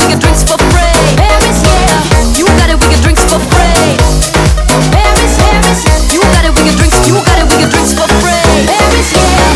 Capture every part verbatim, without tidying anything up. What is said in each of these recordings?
we get drinks for free. Paris, yeah, you got it, we get drinks for free. Paris, Paris, you got it, we get drinks, you got it, we get drinks for free. Paris, yeah.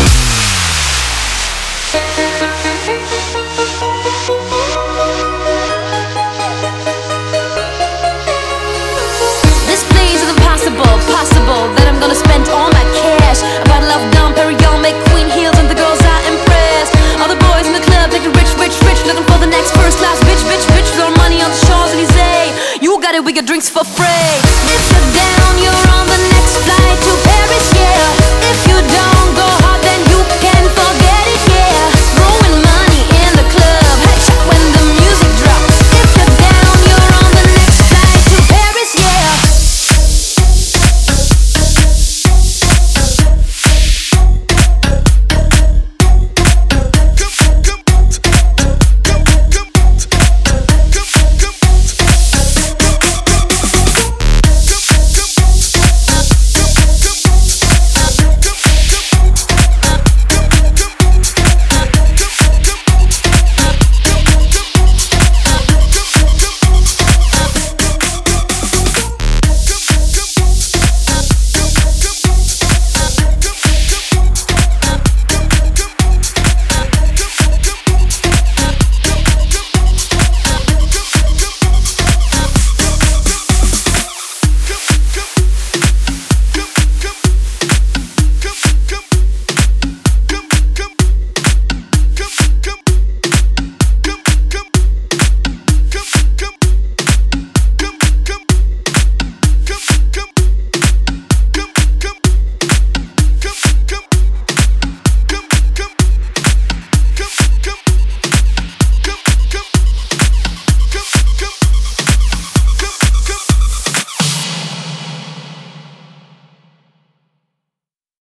This place is impossible, possible that I'm gonna spend all my cash. A bottle of Dom Perignon, make queen heels, and the girls are impressed. All the boys in the club taking rich, rich, rich, looking for the next first class bitch, bitch, bitch. Throw money on the Champs-Élysées. You got it, we get drinks for free. If you're down, you're on the next flight to